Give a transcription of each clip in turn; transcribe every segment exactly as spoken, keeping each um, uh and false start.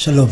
שלום.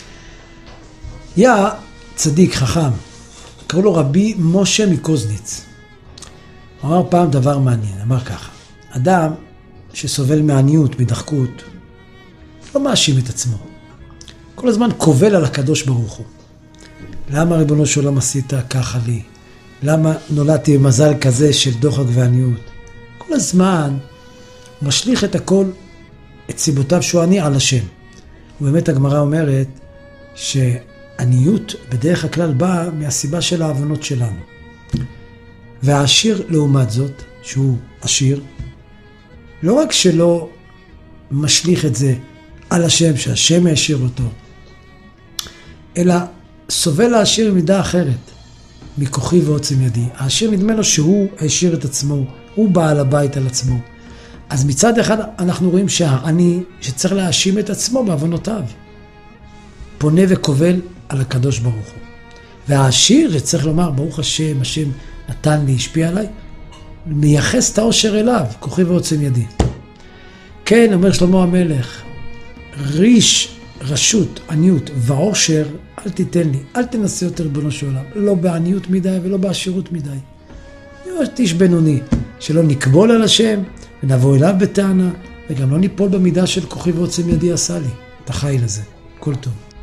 היה צדיק חכם, קראו לו רבי משה מקוזניץ. הוא אמר פעם דבר מעניין, אמר ככה, אדם שסובל מעניות, מדחקות, לא מאשים את עצמו. כל הזמן קובל על הקדוש ברוך הוא. למה ריבונו של עולם עשית ככה לי? למה נולדתי במזל כזה של דוחק ועניות? כל הזמן הוא משליך את הכל, את סיבותיו שהוא עני על השם. ובאמת הגמרא אומרת שעניות בדרך הכלל באה מהסיבה של העוונות שלנו. והעשיר לעומת זאת, שהוא עשיר, לא רק שלא משליך את זה על השם, שהשם ישיר אותו, אלא סובל העשיר במידה אחרת, מכוחי ועוצם ידי. העשיר נדמה לו שהוא השיר את עצמו, הוא בעל הבית על עצמו. אז מצד אחד אנחנו רואים שהעני שצריך להאשים את עצמו בעוונותיו, פונה וקובל על הקדוש ברוך הוא. והעשיר שצריך לומר ברוך השם, השם נתן לי, השפיע עליי, מייחס את העושר אליו, כוחי ועוצם ידי. כן, אומר שלמה המלך, ריש, רשות, עניות ועושר, אל תיתן לי, אל תנסה יותר ריבונו של עולם, לא בעניות מדי ולא בעשירות מדי. להיות איש בינוני, שלא נקבול על השם, ונבוא אליו בטענה, וגם לא ניפול במידה של כוחי ועוצם ידי עשה לי. את החיל הזה. כל טוב.